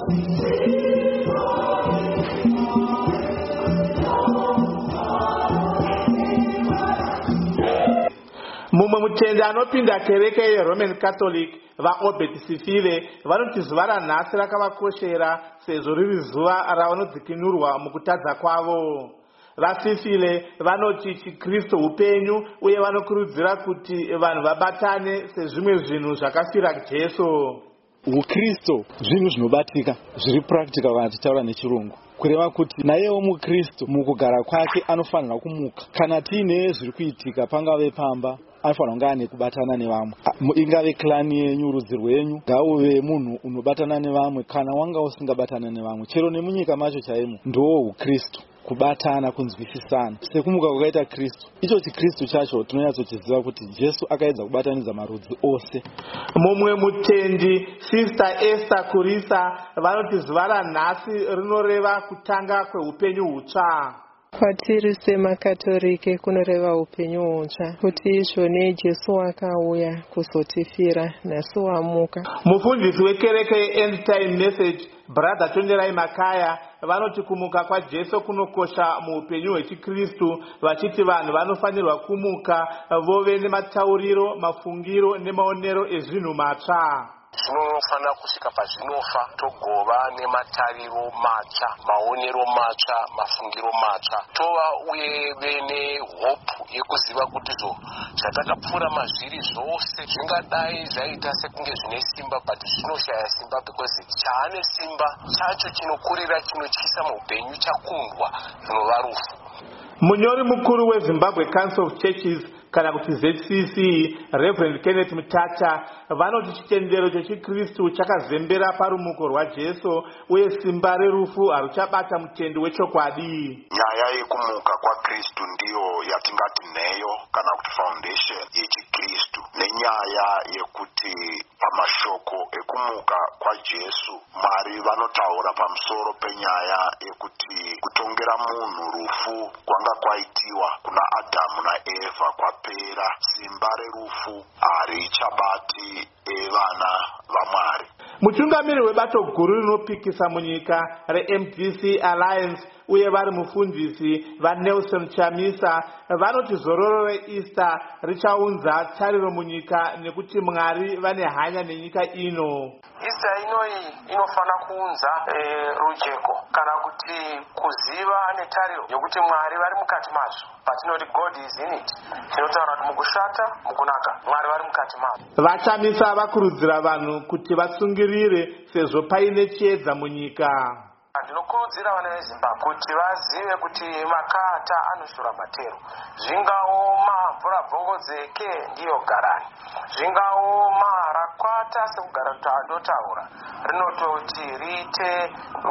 Mumwe mutendi anopinda kereke yeRoman Catholic vaObert Sifile vanoti zuva ranhasi rakavakoshera sezvo riri zuva ravanodzikinurwa mukutadza kwavo. VaSifile vanoti chiKristu upenyu uye vanokurudzira kuti vanhu vabatane sezvimwe zvinhu zvakafira Jesu. UKristu zvinhu zvinobatika zviri practical kana tichitaura nechirungu, kureva kuti nayewo muKristu mukugara kwake anofanira kumuka. Kana tiine zviri kuitika pangave pamba, anofanira kunge ane kubatana nevamwe. Ingave klani yenyu, rudzi rwenyu, ngauve munhu unobatana nevamwe. Kana wanga usingabatana nevamwe, chero nemunyika macho chaimo, ndowo uKristu, kubatana, kunzwisisana. Sekumuka kwakaita Kristu, icho chiKristu chacho tinonyatsochiziva kuti Jesu akaedza kubatanidza marudzi ose. Mumwe mutendi Sister Esther Kurisa vanoti zuva ranhasi rinoreva kutanga kweupenyu hutsva. Kwatiri semakatolike kunoreva upenyu hutsva, kuti izvoni Jesu akauya kuzotifira nhasi wamuka. Mufundisi wekereke yeEnd Time Message Brother Tonderai Makaya vanoti kumuka kwaJesu kunokosha muupenyu hwechiKristu, vachiti vanhu vanofanirwa kumuka vove nematauriro, mafungiro nemaonero ezvinhu matsva. Zvinofanira kusvika pazvinofa togova nematariro matsva, maonero matsva, mafungiro matsva, tova uye nehopu yekuziva kuti zvatakapfuura mazviri zvose zvingadai zvaita sekunge zvine simba but zvinoshaya simba because chaane simba chacho chinokurira chinotyisa muupenyu chakundwa zvinova rufu. Munyori mukuru weZimbabwe Council of Churches kana kuti ZCC Reverend Kenneth Mutata vanoti chitendero chechiKristu chakazembera parumuko rwaJesu uye simba rerufu haruchabata mutendi wechokwadi. Nyaya yekumuka kwaKristu ndiyo yatingati nheyo kana kuti foundation yechiKristu, nenyaya yekuti pamashoko ekumuka kwaJesu Mwari vanotaura pamusoro penyaya yekuti kutongera munhu rufu kwanga kwaitiwa kuna Adamu naEvha kwapera, simba rerufu harichabati vana vaMwari. Mutungamiri webato guru rinopikisa munyika reMDC Alliance uye vari mufundisi vaNelson Chamisa vanoti zororo reEaster richaunza tariro munyika nekuti Mwari vane hanya nenyika ino. Easter inoi inofanira kuunza rujeko kana kuti kuziva netariro yokuti Mwari vari mukati mazvo. Patinoti God is in it, tinotaura kuti mukushata mukunaka Mwari vari mukati mazvo. VaChamisa vakurudzira vanhu kuti vasungirire sezvo paine chiedza munyika. Ndinokurudzira vana veZimbabwe kuti vazive kuti makata anoshura matero. Zvingawo mabvurabvongodzeke ndiyo garani, zvingawo marakwata sekugara tandotaura, rinototi riite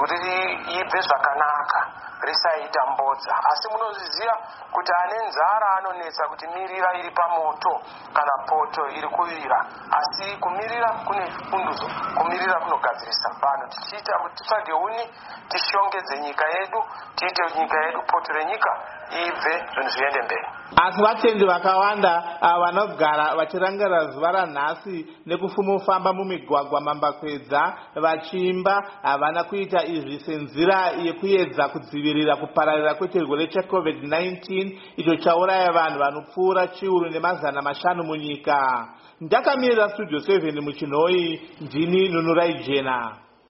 ibve zvakanaka, risaita mbodza. Asi munozviziva kuti ane nzara anonetsa kuti mirira iri pamoto kana poto iri kuvira, asi kumirira kune funduzo, kumirira kunogadzirisa vanhu. Tichiita kuti titsvage uni tishongedze nyika yedu, tiite nyika yedu poto renyika ibve zvinhu zviende mberi. Asi vatendi vakawanda vanogara vachirangarira zuva ranhasi nekufumufamba mumigwagwa mambakwedza vachiimba havana kuita izvi senzira yekuedza kudzivirira kupararira kwechirwere cheCovid-19 icho chauraya vanhu vanopfuura chiuru nemazana mashanu munyika. Ndakamirira Studio 7 muChinoi, ndini Nunurai Jena.